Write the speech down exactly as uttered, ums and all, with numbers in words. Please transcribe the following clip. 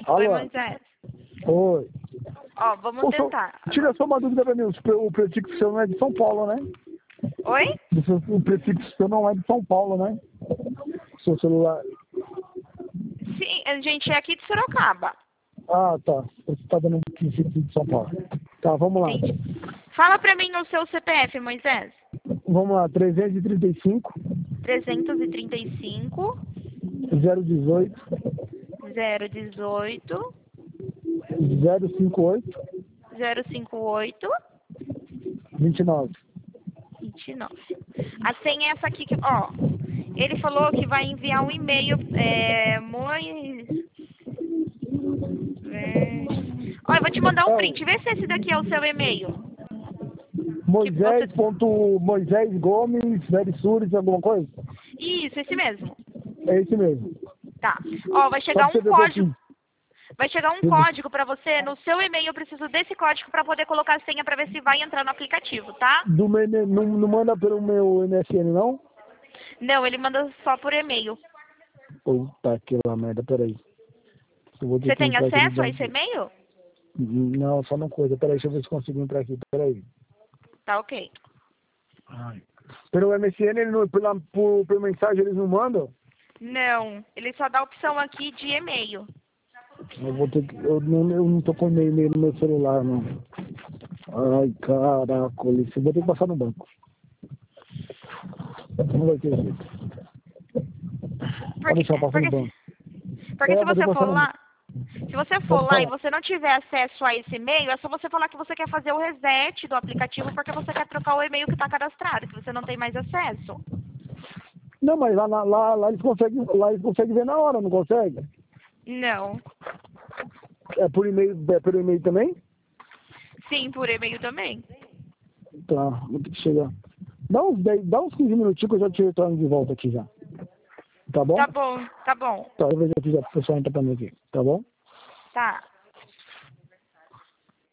Oi, Alô? Moisés. Oi. Ó, vamos Ô, só- tentar. tira só uma dúvida pra mim. O pre- o prefixo seu não é de São Paulo, né? Oi? O seu- o prefixo seu não é de São Paulo, né? O seu celular. Sim, a gente é aqui de Sorocaba. Ah, tá. Você tá dando um prefixo de São Paulo. Tá, vamos lá. Entendi. Fala pra mim o seu C P F, Moisés. Vamos lá. trezentos e trinta e cinco, trezentos e trinta e cinco, zero dezoito, zero dezoito, zero cinquenta e oito, zero cinquenta e oito, vinte e nove. vinte e nove. A senha é essa aqui que, ó. Ele falou que vai enviar um e-mail, é, Mois... É... Ó, eu vou te mandar um print. Vê se esse daqui é o seu e-mail. Que Moisés. você... Ponto, Moisés Gomes, Verisures, alguma coisa? Isso, esse mesmo. É esse mesmo. Tá. Ó, vai Só chegar pra você um ver que eu código. fiz. Vai chegar um código pra você no seu e-mail. Eu preciso desse código pra poder colocar a senha pra ver se vai entrar no aplicativo, tá? Do meu, e-mail- não, não manda pelo meu M S N, não? Não, ele manda só por e-mail. Puta que lá merda, peraí. Eu vou ter Você que tem entrar aqui no acesso a esse banco. e-mail? Não, só uma coisa. Peraí, deixa eu ver se consigo entrar aqui. Peraí. Tá ok. Ai. Pelo M S N, ele não, pela, por, por mensagem, eles não mandam? Não, ele só dá a opção aqui de e-mail. Eu vou ter que. Eu não, eu não tô com e-mail no meu celular, não. Ai, caraca, eu vou ter que passar no banco. Não vai ter jeito. Pode Porque, deixar eu passar no porque, banco. porque É, se vou ter você que passar for no lá, se você for Pode lá e falar. você não tiver acesso a esse e-mail, é só você falar que você quer fazer o reset do aplicativo porque você quer trocar o e-mail que está cadastrado, que você não tem mais acesso. Não, mas lá, lá, lá, lá eles conseguem, lá eles conseguem ver na hora, não consegue? Não. É por e-mail, é por e-mail também? Sim, por e-mail também. Tá, vou ter que chegar. Dá uns, dez, dá uns quinze minutinhos que eu já te retorno de volta aqui já. Tá bom? Tá bom, tá bom. Tá, eu vejo aqui já, o pessoal entra pra mim aqui. Tá bom? Tá.